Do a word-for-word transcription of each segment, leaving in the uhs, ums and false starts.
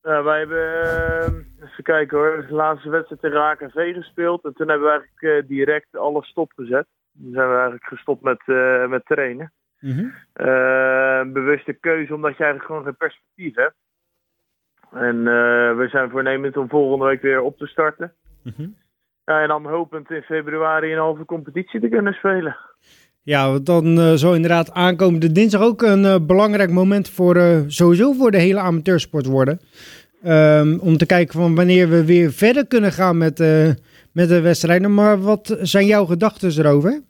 Ja, wij hebben, uh, even kijken hoor, de laatste wedstrijd tegen A K V gespeeld. En toen hebben we eigenlijk uh, direct alles stopgezet. Dan zijn we eigenlijk gestopt met, uh, met trainen. Mm-hmm. Uh, bewuste keuze, omdat je eigenlijk gewoon geen perspectief hebt. En uh, we zijn voornemend om volgende week weer op te starten. Mm-hmm. Ja, en dan hopend in februari een halve competitie te kunnen spelen. Ja, want dan uh, zal inderdaad aankomende dinsdag ook een uh, belangrijk moment voor uh, sowieso voor de hele amateursport worden. Um, om te kijken van wanneer we weer verder kunnen gaan met, uh, met de wedstrijden. Maar wat zijn jouw gedachten erover?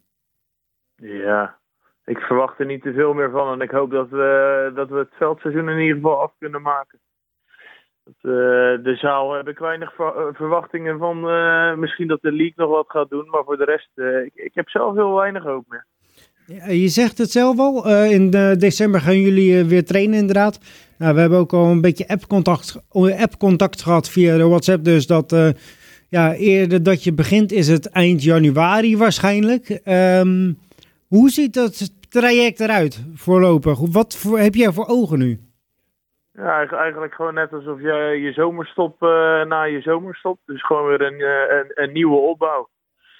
Ja, ik verwacht er niet te veel meer van. En ik hoop dat we, dat we het veldseizoen in ieder geval af kunnen maken. Dat, uh, de zaal heb ik weinig ver- verwachtingen van. Uh, misschien dat de league nog wat gaat doen. Maar voor de rest, uh, ik, ik heb zelf heel weinig hoop meer. Ja, je zegt het zelf al. Uh, in de december gaan jullie uh, weer trainen inderdaad. Nou, we hebben ook al een beetje appcontact, appcontact gehad via de WhatsApp. Dus dat uh, ja, eerder dat je begint is het eind januari waarschijnlijk. Um, hoe ziet dat traject eruit voorlopig? Wat voor, heb jij voor ogen nu? Ja, eigenlijk gewoon net alsof je je zomerstop uh, na je zomerstop. Dus gewoon weer een, een, een nieuwe opbouw.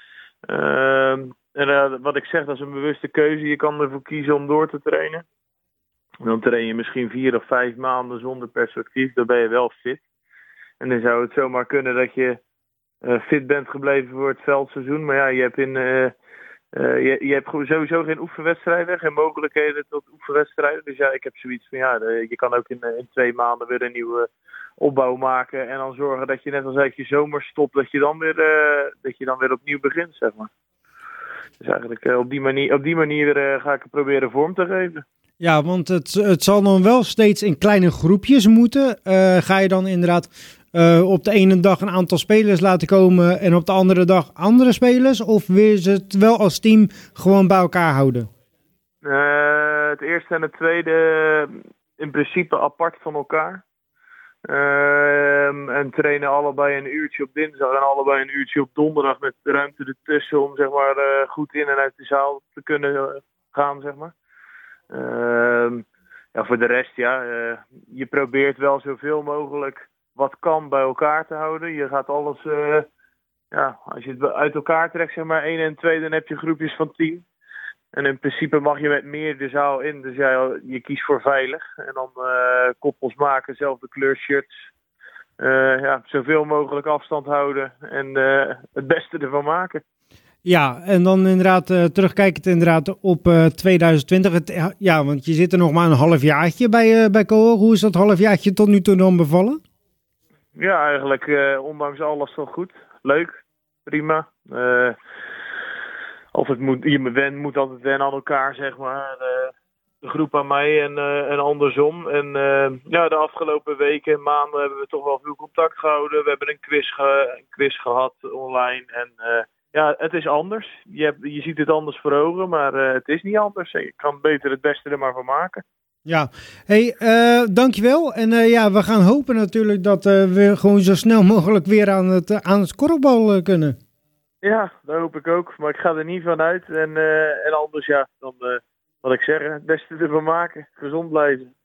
Uh, en uh, wat ik zeg, dat is een bewuste keuze. Je kan ervoor kiezen om door te trainen. Dan train je misschien vier of vijf maanden zonder perspectief. Dan ben je wel fit. En dan zou het zomaar kunnen dat je uh, fit bent gebleven voor het veldseizoen. Maar ja, je hebt in... Uh, Uh, je, je hebt sowieso geen oefenwedstrijden, geen mogelijkheden tot oefenwedstrijden. Dus ja, ik heb zoiets van ja, de, je kan ook in, in twee maanden weer een nieuwe opbouw maken. En dan zorgen dat je net als uit je zomer stopt, dat je dan weer, uh, dat je dan weer opnieuw begint, zeg maar. Dus eigenlijk uh, op die manier, op die manier uh, ga ik het proberen vorm te geven. Ja, want het, het zal dan wel steeds in kleine groepjes moeten. Uh, ga je dan inderdaad uh, op de ene dag een aantal spelers laten komen en op de andere dag andere spelers? Of wil je het wel als team gewoon bij elkaar houden? Uh, het eerste en het tweede in principe apart van elkaar. Uh, en trainen allebei een uurtje op dinsdag en allebei een uurtje op donderdag met de ruimte ertussen om zeg maar uh, goed in en uit de zaal te kunnen uh, gaan, zeg maar. Uh, ja, voor de rest, ja, uh, je probeert wel zoveel mogelijk wat kan bij elkaar te houden. Je gaat alles, uh, ja, als je het uit elkaar trekt, zeg maar één en twee, dan heb je groepjes van tien. En in principe mag je met meer de zaal in, dus ja, je kiest voor veilig. En dan uh, koppels maken, zelfde kleur shirts. Uh, ja, zoveel mogelijk afstand houden en uh, het beste ervan maken. Ja, en dan inderdaad uh, terugkijkend inderdaad op uh, twintig twintig. Het, ja, want je zit er nog maar een halfjaartje bij, uh, bij Coor. Hoe is dat halfjaartje tot nu toe dan bevallen? Ja, eigenlijk uh, ondanks alles toch goed. Leuk, prima. Uh, of het moet, je wen, moet altijd wennen aan elkaar, zeg maar. Uh, de groep aan mij en, uh, en andersom. En uh, ja, de afgelopen weken en maanden hebben we toch wel veel contact gehouden. We hebben een quiz, ge, een quiz gehad online en... Uh, Ja, het is anders. Je, hebt, je ziet het anders voor ogen, maar uh, het is niet anders. Je kan beter het beste er maar van maken. Ja, hey, uh, dankjewel. En uh, ja, we gaan hopen natuurlijk dat uh, we gewoon zo snel mogelijk weer aan het, uh, aan het korfbal uh, kunnen. Ja, dat hoop ik ook. Maar ik ga er niet van uit. En, uh, en anders, ja, dan uh, wat ik zeg, het beste ervan maken. Gezond blijven.